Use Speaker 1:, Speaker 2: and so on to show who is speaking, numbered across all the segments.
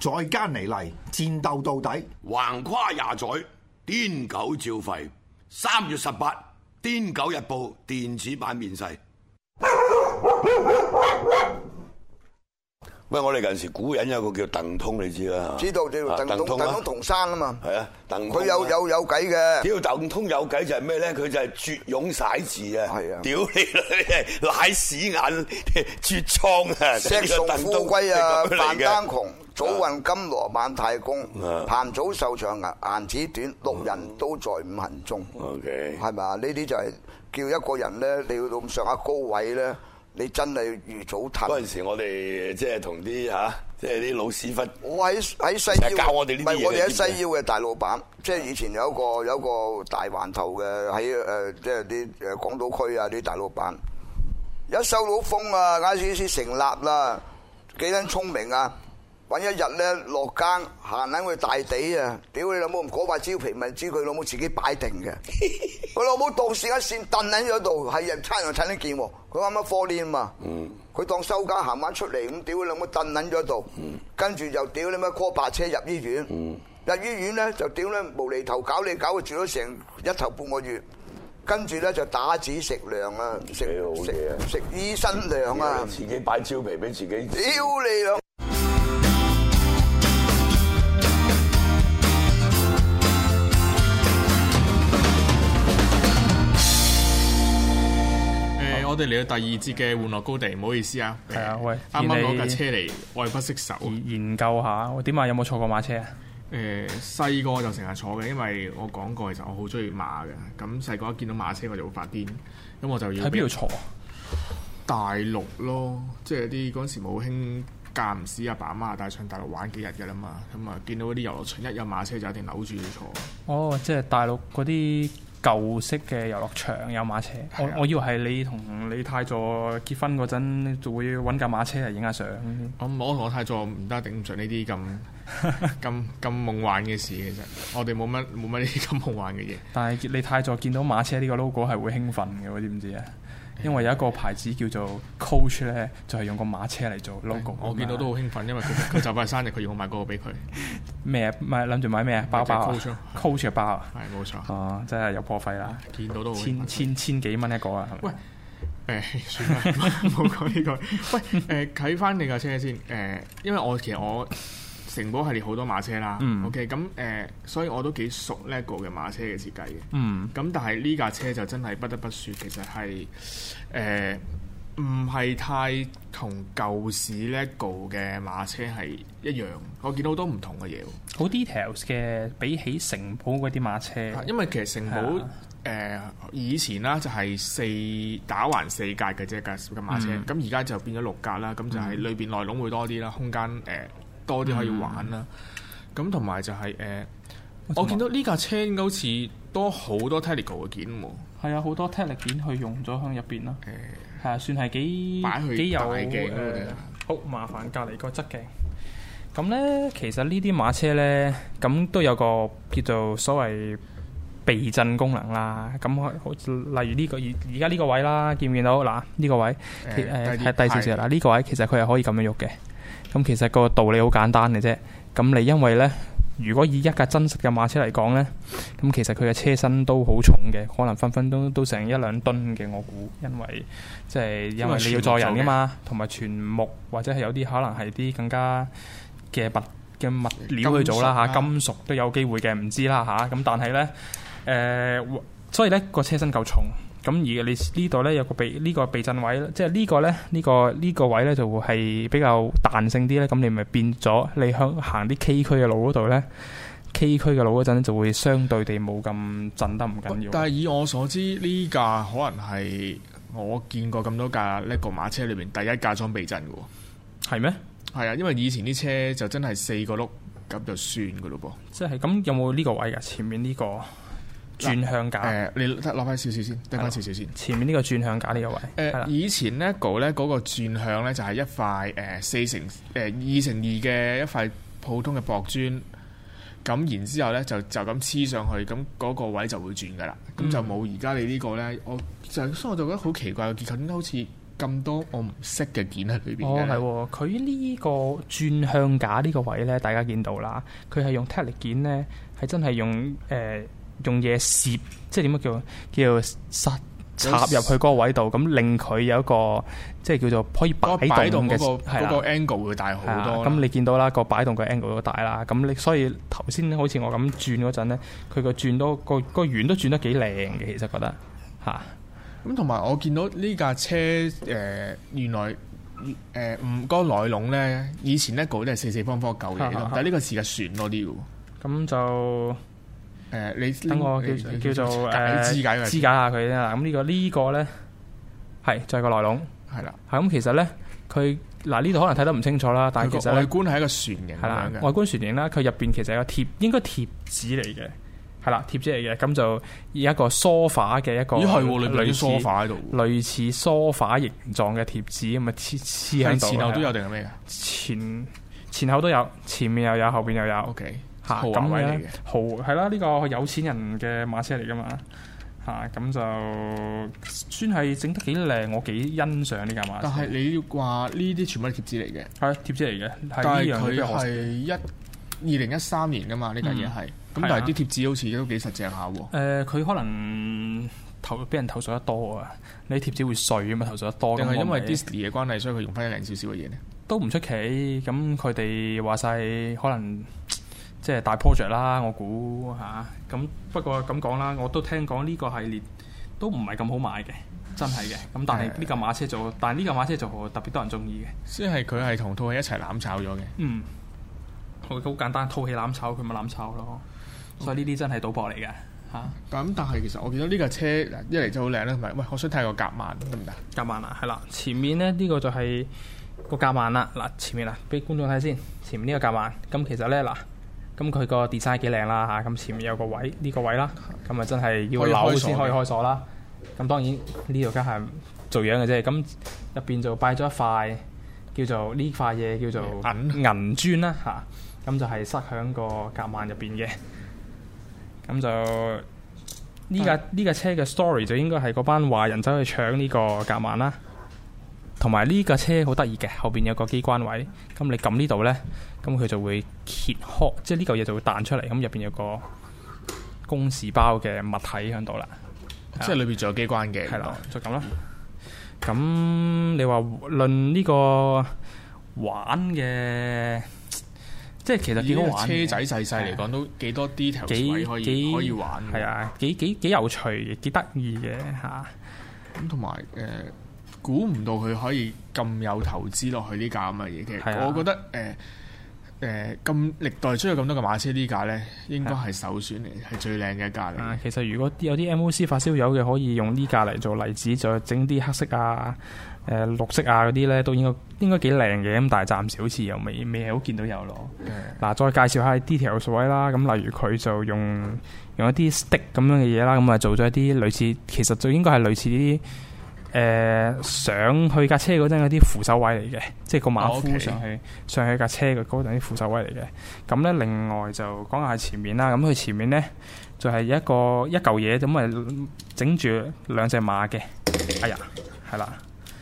Speaker 1: 再加尼嚟，戰鬥到底。
Speaker 2: 橫跨廿載，癲狗照吠。3月18，《癲狗日報》電子版面世。喂，我哋近時古人有個叫鄧通，你知啦？
Speaker 3: 知道鄧通同生啊嘛。係啊，鄧通佢有計嘅。
Speaker 2: 屌鄧通有計就係咩咧？佢就係絕涌寫字啊！係啊！屌你奶屎眼絕瘡啊！
Speaker 3: 石崇富貴啊，范丹窮，早運金羅萬太公，彭祖壽長顏子短，六人都在五行中。
Speaker 2: OK，
Speaker 3: 係咪啊？呢啲就係叫一個人咧，你要到咁上下高位咧。你真係如早騰
Speaker 2: 嗰陣時，我哋即係同啲即係啲老屎忽。
Speaker 3: 我喺西腰
Speaker 2: 教我哋呢啲嘢。唔係我哋
Speaker 3: 喺西腰嘅大老闆，即係以前有一個大環頭嘅喺即係啲港島區啊啲大老闆，一收到風啊，ICC 成立啦，幾撚聰明啊！揾一日咧落更行緊去大地啊！屌你老母，嗰塊蕉皮咪知佢老母自己擺定嘅。佢老母當時一線燉喺咗度，係人差人睇得見喎。佢啱啱科練嘛，佢當收家行翻出嚟咁，屌你老母燉喺咗度，跟住就屌你乜 call 白車入醫院，入醫院咧就屌你無厘頭搞你搞佢住咗成1頭半個月，跟住咧就打紙食糧啊，食醫生糧啊，
Speaker 2: 自己擺蕉皮俾自己。屌
Speaker 3: 你老！
Speaker 4: 我哋嚟到第二節嘅玩樂高地，唔好意思啊。
Speaker 5: 係啊，喂，
Speaker 4: 啱啱攞架車嚟，愛不釋手。
Speaker 5: 研究下，點啊？有冇坐過馬車啊？
Speaker 4: 細個就成日坐嘅，因為我講過其實我好中意馬嘅。咁細個一見到馬車我就會發癲，咁我就要喺
Speaker 5: 邊度坐啊？
Speaker 4: 大陸咯，即係啲嗰陣時冇興間唔時阿爸阿媽帶上大陸玩幾日嘅啦嘛。咁啊，見到嗰啲遊樂場一有馬車就一定扭住你坐。哦，
Speaker 5: 即係大陸嗰啲舊式嘅遊樂場有馬車，我以為係你同你太座結婚嗰陣就會揾架馬車嚟影下相。
Speaker 4: 我同我太座唔得，頂唔順呢啲咁夢幻嘅事。其實我哋冇乜呢啲咁夢幻嘅嘢。
Speaker 5: 但係你太座見到馬車呢個 logo 係會興奮嘅，知唔知啊？因為有一個牌子叫做 Coach 咧，就係用個馬車嚟做 logo。
Speaker 4: 我見到都好興奮，因為佢就快生日，佢要我買嗰個俾佢。
Speaker 5: 咩？諗住買咩啊？包啊 ？Coach 嘅包啊？
Speaker 4: 係冇錯。
Speaker 5: 哦，真係有破費啦！
Speaker 4: 見到都好
Speaker 5: 千幾蚊一個啊！係咪？
Speaker 4: 喂，算啦，唔好講呢個。喂，睇翻你架車先。因為其實我城堡系列好多馬車啦。OK， 咁所以我都幾熟 LEGO 嘅馬車嘅設計嘅。咁但係呢架車就真係不得不説，其實係唔係太同舊時 LEGO 嘅馬車係一樣。我見到好多唔同嘅嘢，
Speaker 5: 好 details 嘅，比起城堡嗰啲馬車。
Speaker 4: 因為其實城堡以前啦就係打橫4格嘅啫架馬車，咁而家就變咗6格啦。咁就係裏邊內籠會多啲啦，空間多啲可以玩啦。咁同埋就係我見到呢架車應該好似多好多 technical 嘅件喎。係啊，
Speaker 5: 好多 technical 件去用咗喺入邊啦。係啊，算係幾有好麻煩。隔離個側鏡咁咧，其實呢啲馬車咧，咁都有個叫做所謂避震功能啦。咁例如呢個而家呢個位啦，見唔見到嗱？呢個位係低少少啦。呢個位其實佢係可以咁樣喐嘅。咁其實個道理好簡單嘅啫。咁你因為咧，如果以一架真實嘅馬車嚟講咧，咁其實佢嘅車身都好重嘅，可能分分鐘都成1-2噸嘅。我估因為因為你要載人噶嘛，同埋全木或者係有啲可能係啲更加嘅物料去做啦嚇，金屬都有機會嘅，唔知啦嚇。咁但係咧所以咧個車身夠重。咁而你呢度咧有個避震位，即係呢個位咧就會係比較彈性啲咧。咁你咪變咗你行啲崎嶇嘅路嗰度咧，崎嶇嘅路嗰陣就會相對地冇咁震得唔緊要。
Speaker 4: 但係以我所知，呢架可能係我見過咁多架LEGO馬車裏邊第一架裝避震嘅喎。
Speaker 5: 係咩？係
Speaker 4: 啊，因為以前啲車就真係4個轆咁就算嘅咯噃。
Speaker 5: 即係咁有冇呢個位㗎？前面呢個轉向架，
Speaker 4: 你攞翻少少先，得翻少少先。
Speaker 5: 前面呢個轉向架呢個位，
Speaker 4: 以前 LEGO 咧嗰個轉向咧就係一塊2x2嘅一塊普通嘅薄磚，咁然之後咧就咁黐上去，咁嗰個位就會轉噶啦，咁就冇而家你呢個咧，所以我就覺得好奇怪嘅結構，點解好似咁多我唔識嘅件喺裏邊
Speaker 5: 哦，
Speaker 4: 嘅咧？
Speaker 5: 係喎，佢呢個轉向架呢個位咧，大家見到啦，佢係用 Technic 件咧，係真係用嘢攝，即係點樣叫插入去嗰個位度，咁令佢有一個即係叫做可以擺動嘅
Speaker 4: 嗰個 angle 會大好多。
Speaker 5: 咁你見到啦，個擺動嘅 angle 都大啦。咁你所以頭先好似我咁轉嗰陣咧，佢個轉都個圓都轉得幾靚嘅，其實覺得嚇。
Speaker 4: 咁同埋我見到呢架車原來嗰個內籠咧，以前呢個都係四方方舊嘢咯，但係呢個似架船多啲喎。
Speaker 5: 咁就
Speaker 4: 你
Speaker 5: 等我叫做肢解下佢啦。咁呢個咧係就係個內籠，係啦。咁其實咧佢呢度可能睇得唔清楚啦，但係其實
Speaker 4: 外觀係一個船型咁樣嘅。
Speaker 5: 外觀船型啦，佢入邊其實有應該貼紙嚟嘅。係啦，貼紙嚟嘅，咁就以一個梳化嘅一個
Speaker 4: 類似梳化喺度，
Speaker 5: 類似梳化形狀嘅貼紙咁啊黐喺度。
Speaker 4: 前後都有定係咩
Speaker 5: 㗎？前後都有，前面又有，後邊又有。
Speaker 4: OK，
Speaker 5: 豪華位嚟嘅，係啦，呢個有錢人嘅馬車嚟㗎嘛。咁就算係整得幾靚，我幾欣賞呢架馬車。
Speaker 4: 但係你話呢啲全部都係貼紙嚟嘅，
Speaker 5: 係貼紙嚟嘅。
Speaker 4: 但係佢係2013年㗎嘛，呢架嘢係。咁但係啲貼紙好似都幾實淨下喎。
Speaker 5: 佢可能俾人投訴得多啊！你啲貼紙會碎啊嘛，投訴得多。定係
Speaker 4: 因為 Disney 嘅關係，所以佢用翻靚少少嘅嘢咧？
Speaker 5: 都唔出奇。咁佢哋話晒可能即係大 project 啦，我估嚇。咁不過咁講啦，我都聽講呢個系列都唔係咁好買嘅，真係嘅。咁但係呢架馬車就特別多人中意嘅。
Speaker 4: 即係佢係同套戲一齊攬炒咗嘅。
Speaker 5: 嗯，好簡單，套戲攬炒佢咪攬炒咯。所以呢啲真係賭博嚟嘅嚇。
Speaker 4: 咁但係其實我見到呢架車一嚟就好靚啦，同埋喂，我想睇個夾萬得唔得？
Speaker 5: 夾萬啊，係啦，前面咧呢個就係個夾萬啦。嗱，前面啊，俾觀眾睇先。前面呢個夾萬，咁其實咧嗱，咁佢個 design 幾靚啦嚇。咁前面有個位，呢個位啦，咁啊真係要扭先可以開鎖啦。咁當然呢度梗係做樣嘅啫。咁入邊就擺咗一塊叫做呢塊嘢叫做銀磚啦嚇。咁就係塞喺個夾萬入邊嘅。咁就呢架車嘅 story 就應該係嗰班華人走去搶呢個夾萬啦，同埋呢架車好得意嘅，後邊有個機關位，咁你撳呢度呢，咁佢就會揭開，即係呢嚿嘢就會彈出嚟，咁入邊有個公事包嘅物體喺度啦，
Speaker 4: 即係裏邊仲有機關嘅，
Speaker 5: 係啦，就咁啦。咁你話論呢個玩嘅？即係其實幾好玩，
Speaker 4: 車仔細細嚟講都幾多 detail 位可以玩，
Speaker 5: 係啊，幾有趣，幾得意嘅嚇。
Speaker 4: 咁同埋估唔到佢可以咁有投資落去呢架咁嘅嘢嘅。我覺得咁歷代出咗咁多嘅馬車呢架咧，應該係首選嚟，係最靚嘅一架嚟。
Speaker 5: 其實如果有啲 MOC 發燒友嘅，可以用呢架嚟做例子，再整啲黑色啊、綠色啊嗰啲咧，都應該幾靚嘅。咁但係暫時好似又未係好見到有咯。嗱，再介紹下 detail 位啦。咁例如佢就用一啲 stick 咁樣嘅嘢啦，咁啊做咗一啲類似，其實就應該係類似啲上去架車嗰陣嗰啲扶手位嚟嘅，即係個馬夫上去架車嘅嗰陣啲扶手位嚟嘅。咁咧另外就講下前面啦。咁佢前面咧就係一嚿嘢咁啊整住兩隻馬嘅。哎呀，係啦。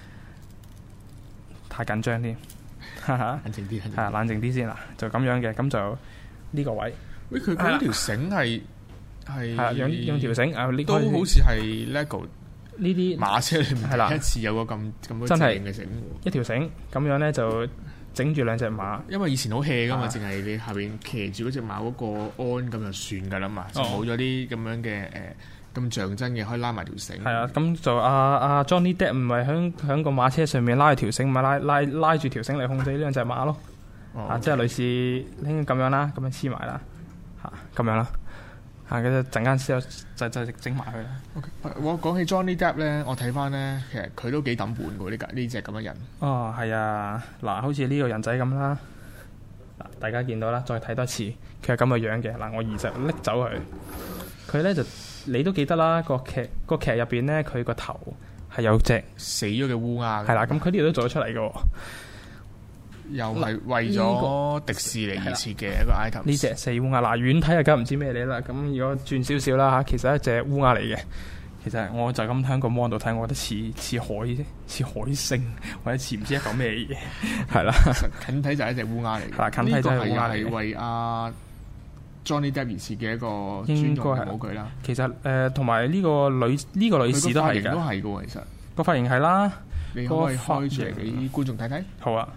Speaker 5: 太緊張添，冷靜啲，係冷靜啲先啦，就咁樣嘅，咁就呢個位。
Speaker 4: 喂，佢嗰條繩係
Speaker 5: 用條繩，
Speaker 4: 都好似係 LEGO
Speaker 5: 呢啲
Speaker 4: 馬車裏面第一次有個咁多正嘅繩，
Speaker 5: 一條繩咁樣咧就整住兩隻馬。
Speaker 4: 因為以前好 hea 噶嘛，淨係你下邊騎住嗰隻馬嗰個鞍咁就算噶啦嘛，就冇咗啲咁樣嘅咁象真嘅，可以拉埋條繩。係啊，
Speaker 5: 咁就阿 Johnny Depp 唔係響個馬車上面拉條繩，咪拉住條繩嚟控制呢兩隻馬咯。即係類似咁樣啦，咁樣黐埋啦，咁樣啦。咁就陣間先就整埋佢啦。
Speaker 4: Okay. 我講起 Johnny Depp 咧，我睇翻咧，其實佢都幾抌本㗎呢隻咁嘅人。
Speaker 5: 哦，係啊，嗱，好似呢個人仔咁啦。嗱，大家見到啦，再睇多次，佢係咁嘅樣嘅。嗱，我移就拎走佢。佢咧就你都記得啦，個劇入邊咧，佢個頭係有隻
Speaker 4: 死咗嘅烏鴉。
Speaker 5: 係啦，咁佢呢度都做咗出嚟嘅。
Speaker 4: 又係為咗迪士尼而設嘅一個 item。
Speaker 5: 呢隻死烏鴉，嗱，遠睇就梗唔知咩嚟啦。咁如果轉少少啦嚇，其實一隻烏鴉嚟嘅。 其實我就咁喺個 mon 度睇，我覺得似海星或者似唔知一嚿咩嘢，係啦。
Speaker 4: 近睇就係一隻烏鴉嚟嘅，
Speaker 5: 近睇就係烏鴉嚟
Speaker 4: 係為阿 Johnny Depp 而設嘅一個尊重嘅模具啦。
Speaker 5: 其實同埋呢個女士都係嘅，
Speaker 4: 都係嘅喎。其實
Speaker 5: 個髮型係啦，
Speaker 4: 你可唔可以開出嚟俾觀眾睇睇？
Speaker 5: 好啊。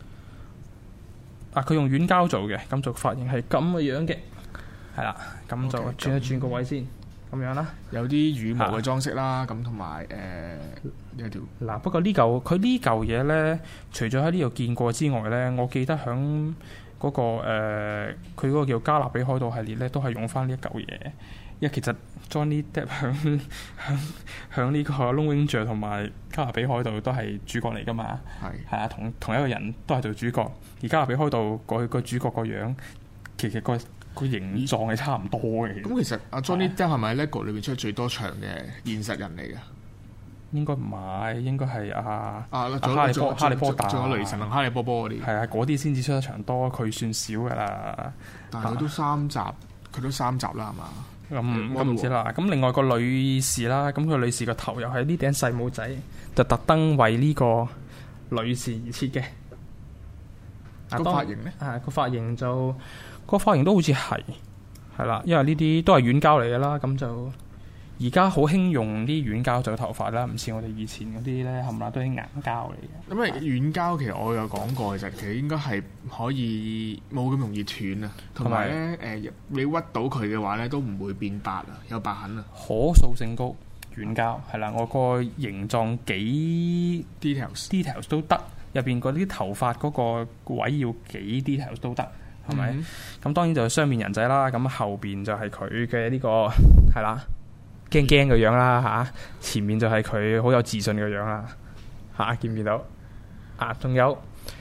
Speaker 5: 佢用軟膠做嘅，咁做髮型係咁嘅樣嘅，係啦，咁就轉一轉個位先，咁樣啦。
Speaker 4: 有啲羽毛嘅裝飾啦，咁同埋有條
Speaker 5: 嗱。不過佢呢嚿嘢咧，除咗喺呢度見過之外咧，我記得響嗰個佢嗰個叫加勒比海盜系列咧，都係用翻呢一嚿嘢。因為其實 Johnny Depp 響呢個 Lone Ranger 同埋加勒比海盜都係主角嚟噶嘛，係啊，同一個人都係做主角。而加勒比海盜個主角個樣，其實個形狀係差唔多嘅。
Speaker 4: 咁其實阿 Johnny Depp 係咪喺 LEGO 裏邊出最多場嘅現實人嚟㗎？
Speaker 5: 應該唔係，應該係哈利波特，
Speaker 4: 仲有雷神同哈利波波嗰啲。
Speaker 5: 係啊，嗰啲先至出得場多，佢算少㗎啦。
Speaker 4: 但係佢都3集，啦，係嘛？
Speaker 5: 咁唔知啦。咁另外個女士啦，咁個女士個頭又係呢頂細帽仔，就特登為呢個女士而設嘅。
Speaker 4: 個髮型咧？
Speaker 5: 個髮型個髮型都好似係啦，因為呢啲都係軟膠嚟嘅啦。咁就而家好興用啲軟膠做頭髮啦，唔似我哋以前嗰啲咧，冚唪唥都係硬膠嚟嘅。
Speaker 4: 咁軟膠其實我有講過，其實應該係可以冇咁容易斷啊，同埋咧你屈到佢嘅話咧，都唔會變白啊，有白痕啊。
Speaker 5: 可塑性高，軟膠係啦，我個形狀幾 details 都得。入邊嗰啲頭髮嗰個位要幾 details 都得，係咪？咁當然就雙面人仔啦。咁後邊就係佢嘅呢個係啦，驚嘅樣啦嚇。前面就係佢好有自信嘅樣啦嚇。見唔見到？仲有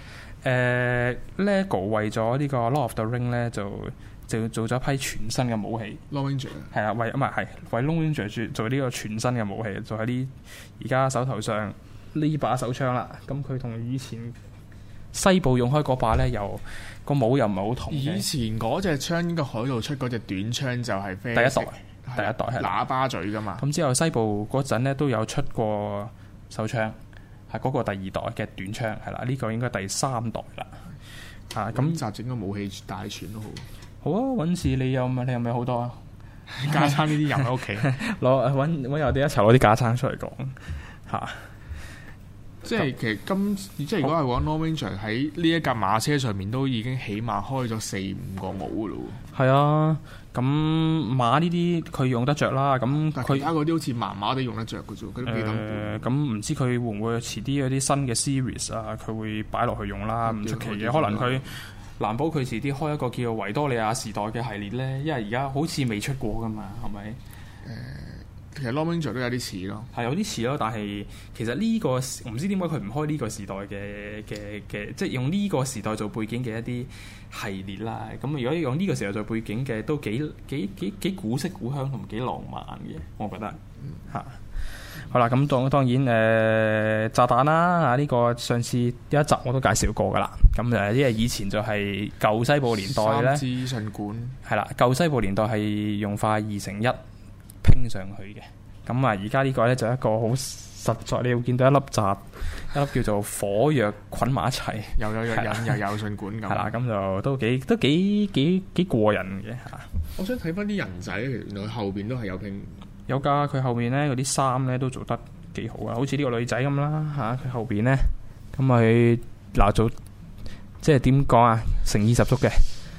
Speaker 5: LEGO 為咗呢個 Lord of the Ring 咧，就做咗一批全新嘅武器。
Speaker 4: Lone Ranger
Speaker 5: 係啊，為 Lone Ranger 做呢個全新嘅武器，就喺呢而家手頭上。呢把手槍啦，咁佢同以前西部用開嗰把咧，又個帽又唔係好同嘅。
Speaker 4: 以前嗰隻槍應該海盜出嗰隻短槍就係第一代係喇叭嘴噶嘛。咁
Speaker 5: 之後西部嗰陣咧都有出過手槍，係嗰個第二代嘅短槍係啦。呢個應該第3代啦。咁
Speaker 4: 集整個武器大全都好。
Speaker 5: 好啊，揾事你有咪好多啊？
Speaker 4: 架撐呢啲人喺屋企
Speaker 5: 揾我哋一齊攞啲架撐出嚟講嚇。
Speaker 4: 即係其實如果係講 Lone Ranger 喺呢一架馬車上面都已經起碼開咗4-5個帽噶咯喎。
Speaker 5: 係啊，咁馬呢啲佢用得着啦。咁
Speaker 4: 佢其他嗰啲好似麻麻地用得着嘅啫，佢都幾等。
Speaker 5: 咁唔知佢會唔會遲啲有啲新嘅 series 啊？佢會擺落去用啦，唔出奇嘅。可能佢難保佢遲啲開一個叫維多利亞時代嘅系列咧，因為而家好似未出過噶嘛，係咪？
Speaker 4: 其實 Lone Ranger 都有啲似咯，
Speaker 5: 係有啲似咯，但係其實呢個唔知點解佢唔開呢個時代嘅，即係用呢個時代做背景嘅一啲系列啦。咁如果用呢個時代做背景嘅，都幾古色古香同幾浪漫嘅，我覺得嚇。好啦，咁當然炸彈啦，呢個上次有一集我都介紹過噶啦。咁因為以前就係舊西部年代咧，
Speaker 4: 資訊管
Speaker 5: 係啦，舊西部年代係用塊2:1拼上去嘅。咁而家呢個咧就一個好實在，你會見到一粒叫做火藥捆埋一齊，
Speaker 4: 又有引又有信管咁。
Speaker 5: 係啦，咁就都幾過癮嘅嚇。
Speaker 4: 我想睇翻啲人仔，原來後邊都係有拼。
Speaker 5: 有㗎，佢後邊咧嗰啲衫咧都做得幾好啊，好似呢個女仔咁啦嚇，佢後邊咧咁佢嗱做即係點講啊，誠意十足嘅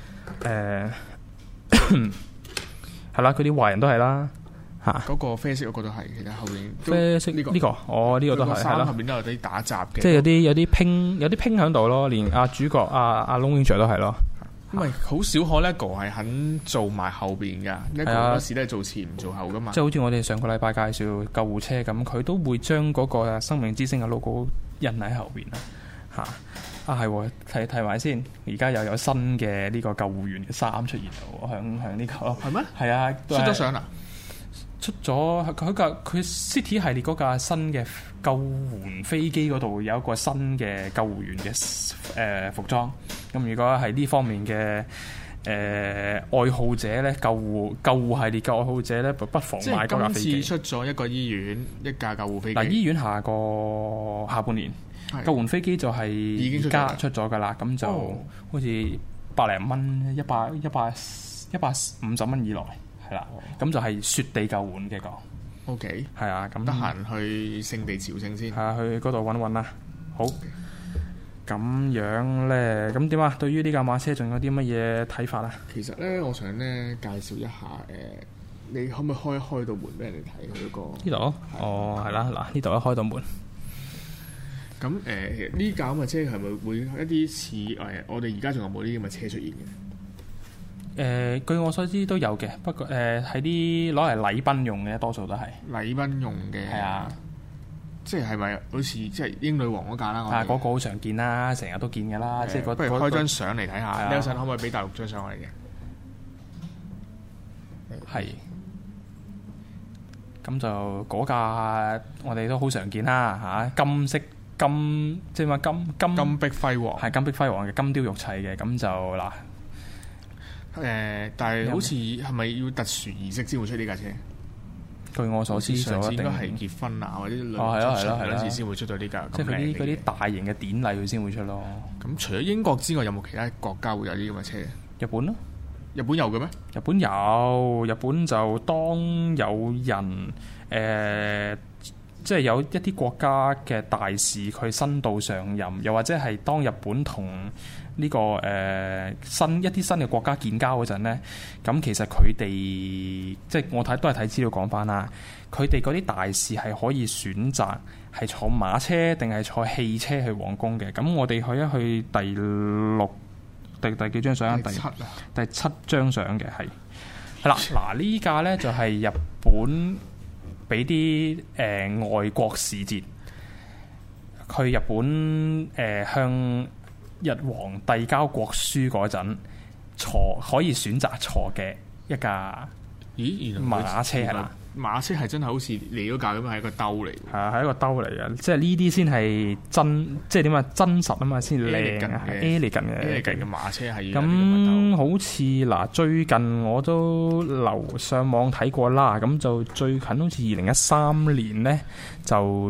Speaker 5: 係啦，佢啲壞人都係啦嚇，
Speaker 4: 嗰個啡色嗰個都係，其實後邊
Speaker 5: 啡色呢個呢個都係係咯，
Speaker 4: 後邊都有啲打雜嘅，
Speaker 5: 即係有啲拼喺度咯，連主角阿 Lone Ranger 都係咯。
Speaker 4: 因為好少可 LEGO 係肯做埋後邊㗎，LEGO 嗰時都係做前唔做後㗎嘛。
Speaker 5: 即係好似我哋上個禮拜介紹救護車咁，佢都會將嗰個生命之星嘅 logo 印喺後邊啦。嚇係喎，睇埋先。而家又有新嘅呢個救護員嘅衫出現喎，向呢個
Speaker 4: 係咩？
Speaker 5: 係啊，
Speaker 4: 出咗相啦。
Speaker 5: 出咗佢 City 系列嗰架新嘅救援飛機嗰度有一個新嘅救護員嘅服裝。咁如果係呢方面嘅愛好者咧，救護系列嘅愛好者咧，不妨買嗰架飛機。
Speaker 4: 今次出咗一個醫院一架救護飛機。
Speaker 5: 嗱，醫院下半年救援飛機就係已經出咗㗎啦，咁就好似100零蚊150蚊以內係啦，咁就係雪地救援嘅個。
Speaker 4: OK，
Speaker 5: 係啊，咁
Speaker 4: 得閒去聖地朝聖先。
Speaker 5: 係啊，去嗰度揾啦。好。咁樣咧，咁點啊？對於呢架馬車仲有啲乜嘢睇法啊？
Speaker 4: 其實咧，我想咧介紹一下你可唔可以開到門俾人哋睇佢嗰個？
Speaker 5: 呢度哦，係啦，嗱，呢度一開到門。
Speaker 4: 咁呢架咁嘅車係咪會一啲似我哋而家仲有冇呢啲咁嘅車出現嘅？
Speaker 5: 據我所知都有嘅，不過係啲攞嚟禮賓用嘅，多數都係
Speaker 4: 禮賓用嘅。係啊。即係咪好似即係英女王嗰架啦？
Speaker 5: 嗰個好常見啦，成日都見嘅啦。即係
Speaker 4: 不如開張相嚟睇下。你有陣可唔可以俾大陸張相我嚟嘅？
Speaker 5: 係。咁就嗰架我哋都好常見啦嚇，金色即係話金
Speaker 4: 碧輝煌，
Speaker 5: 係金碧輝煌嘅金雕玉砌嘅。咁就嗱
Speaker 4: 但係好似係咪要特殊儀式先會出呢架車？
Speaker 5: 據我所知，
Speaker 4: 上次應該係結婚啊，或者兩次先會出到呢架。
Speaker 5: 即係嗰啲大型嘅典禮佢先會出咯。
Speaker 4: 咁除咗英國之外，有冇其他國家會有啲咁嘅車？
Speaker 5: 日本咯，
Speaker 4: 日本有嘅咩？
Speaker 5: 日本有，日本就當有人即係有一啲國家嘅大使佢新到上任，又或者係當日本同呢個新嘅國家建交嗰陣咧，咁其實佢哋即係我都係睇資料講翻啦，佢哋嗰啲大使係可以選擇係坐馬車定係坐汽車去皇宮嘅。咁我哋去第幾張相？第七張相嘅係啦。嗱，呢架咧就係日本俾啲外國使節去日本向日皇遞交國書嗰陣可以選擇坐嘅一架馬車係啦。
Speaker 4: 馬車係真係好似你嗰架咁，係一個兜嚟。係啊，
Speaker 5: 係一個兜嚟嘅，即係呢啲先係真，即係點啊？真實啊嘛，先靚嘅 elegant 嘅
Speaker 4: 馬車係。
Speaker 5: 咁好似嗱，最近我都上網睇過啦。咁就最近好似2013年咧，就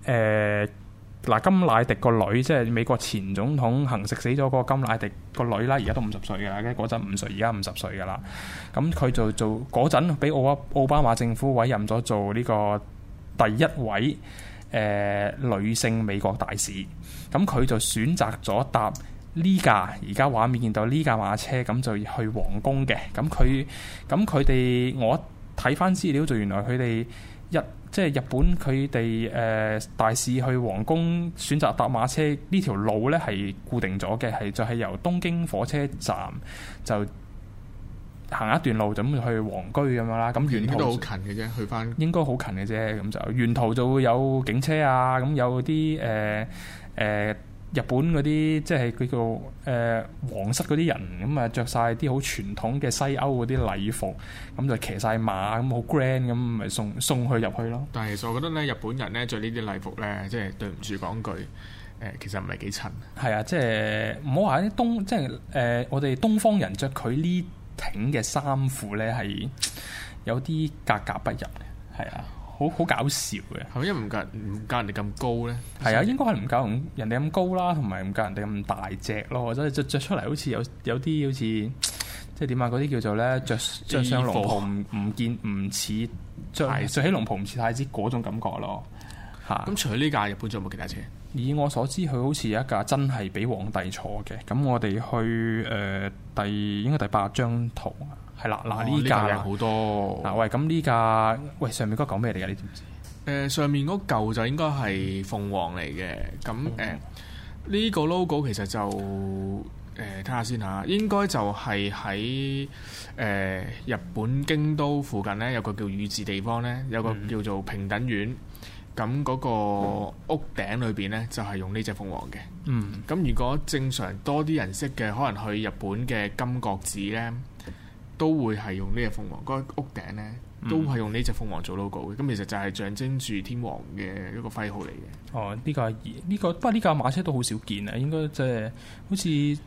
Speaker 5: 甘迺迪個女，即係美國前總統行食死咗嗰個甘迺迪個女啦，而家都50歲㗎啦，嗰陣5歲，而家50歲㗎啦。咁佢就做嗰陣俾奧巴馬政府委任咗做呢個第一位女性美國大使。咁佢就選擇咗搭呢架而家畫面見到呢架馬車，咁就去皇宮嘅。咁佢哋我睇翻資料，就原來佢哋即係日本佢哋大使去皇宮選擇搭馬車呢條路咧係固定咗嘅，就係由東京火車站就行一段路就咁去皇居咁樣啦。咁沿途
Speaker 4: 都好近嘅啫，去翻
Speaker 5: 應該好近嘅啫。咁就沿途就會有警車啊，咁有啲日本嗰啲即係叫做皇室嗰啲人咁啊，着晒啲好傳統嘅西歐嗰啲禮服，咁就騎晒馬咁好 grand 咁，咪送佢入去咯。
Speaker 4: 但係其實我覺得咧，日本人咧着呢啲禮服咧，即係對唔住講句，其實唔係幾襯。係
Speaker 5: 啊，即係唔好話啲即係我哋東方人着佢呢挺嘅衫褲咧，係有啲格格不入嘅，係啊。好搞笑嘅，
Speaker 4: 係咪因為唔夠人哋咁高咧？
Speaker 5: 係啊，應該係唔夠人哋咁高啦，同埋唔夠人哋咁大隻咯。即係着出嚟好似有啲好似即係點啊？嗰啲叫做咧着上龍袍唔似着起龍袍唔似太子嗰種感覺咯。嚇！咁
Speaker 4: 除咗呢架，日本仲有冇其他車？
Speaker 5: 以我所知，佢好似有一架真係俾皇帝坐嘅。咁我哋去應該第8張圖。係啦，嗱呢架
Speaker 4: 好多
Speaker 5: 嗱喂，咁呢架喂上面嗰嚿咩嚟㗎？你知唔知？
Speaker 4: 上面嗰嚿就應該係鳳凰嚟嘅。咁呢個 logo 其實就睇下先嚇，應該就係喺日本京都附近咧，有個叫宇治地方咧，有個叫做平等院。咁嗰個屋頂裏邊咧，就係用呢隻鳳凰嘅。咁如果正常多啲人識嘅，可能去日本嘅金閣寺咧，都會係用呢隻鳳凰，嗰個屋頂咧都係用呢隻鳳凰做 logo 嘅。咁其實就係象徵住天皇嘅一個徽號嚟嘅。
Speaker 5: 哦，呢個不過呢架馬車都好少見啊，應該即係好似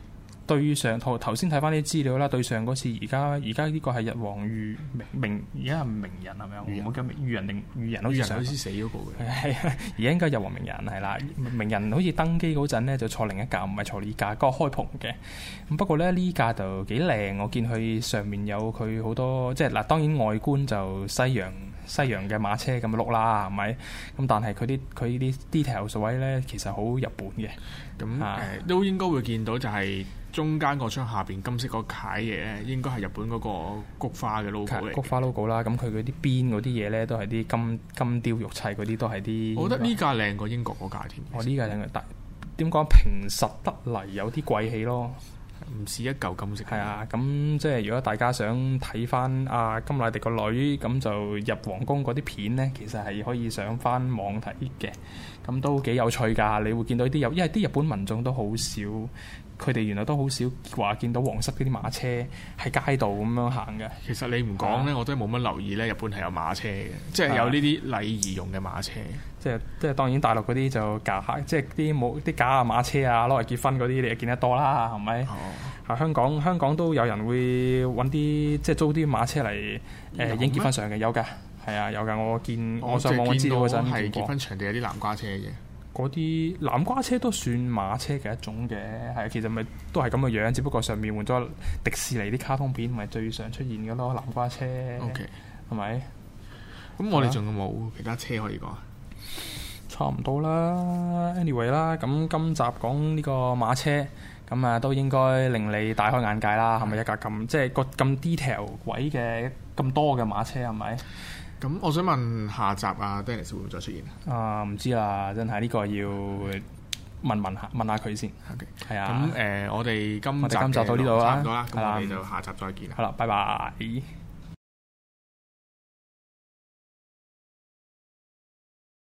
Speaker 5: 對上頭先睇翻啲資料啦，對上嗰次而家呢個係日皇裕明，而家係明人係咪啊？我記得裕人定裕人好似
Speaker 4: 死嗰個嘅。
Speaker 5: 係而家應該日皇明人係啦，明人好似登基嗰陣咧就坐另一架，唔係坐呢架，嗰個開篷嘅。咁不過咧呢架就幾靚，我見佢上面有佢好多，即係嗱當然外觀就西洋嘅馬車咁嘅碌啦，係咪？咁但係佢啲 detail 位咧其實好日本嘅。
Speaker 4: 咁都應該會見到就係中間個窗下邊金色嗰楷嘢咧，應該係日本嗰個菊花嘅 logo 嚟。
Speaker 5: 菊花 logo 啦，咁佢嗰啲邊嗰啲嘢咧都係啲金雕玉砌嗰啲，都係啲。我
Speaker 4: 覺得呢架靚過英國嗰架添。
Speaker 5: 我呢架靚過，但點講平實得嚟有啲貴氣咯。
Speaker 4: 唔似一嚿金色。
Speaker 5: 係啊，咁即係如果大家想睇翻阿甘迺迪個女，咁就入皇宮嗰啲片咧，其實係可以上翻網睇嘅，咁都幾有趣㗎。你會見到啲因為啲日本民眾都好少，佢哋原來都好少話見到皇室嗰啲馬車喺街道咁樣行嘅。
Speaker 4: 其實你唔講咧，我都冇乜留意咧。日本係有馬車嘅，即係有呢啲禮儀用嘅馬車。
Speaker 5: 即係當然大陸嗰啲就假，即係啲假馬車啊，攞嚟結婚嗰啲你就見得多啦，係咪？香港都有人會揾啲即係租啲馬車嚟影結婚相嘅，有㗎，係啊有㗎。我上網知道嗰陣係
Speaker 4: 結婚場地有啲南瓜車嘅。
Speaker 5: 嗰啲南瓜車都算馬車嘅一種嘅，係其實咪都係咁嘅樣，只不過上面換咗迪士尼啲卡通片，咪最常出現嘅咯，南瓜車。
Speaker 4: OK，
Speaker 5: 係咪？
Speaker 4: 咁我哋仲有冇其他車可以講？
Speaker 5: 差唔多啦 ，anyway 啦，咁今集講呢個馬車，咁啊都應該令你大開眼界啦，係咪一架咁即係個咁 detail 位嘅咁多嘅馬車係咪？
Speaker 4: 咁我想問下集啊 Dennis 會唔會再出現啊？
Speaker 5: 唔知啦，真係呢個要問下佢先。
Speaker 4: OK，
Speaker 5: 係啊。
Speaker 4: 咁我哋今集
Speaker 5: 到呢度啦，
Speaker 4: 差唔多啦，咁我哋就下集再見啦。
Speaker 5: 好啦，拜拜。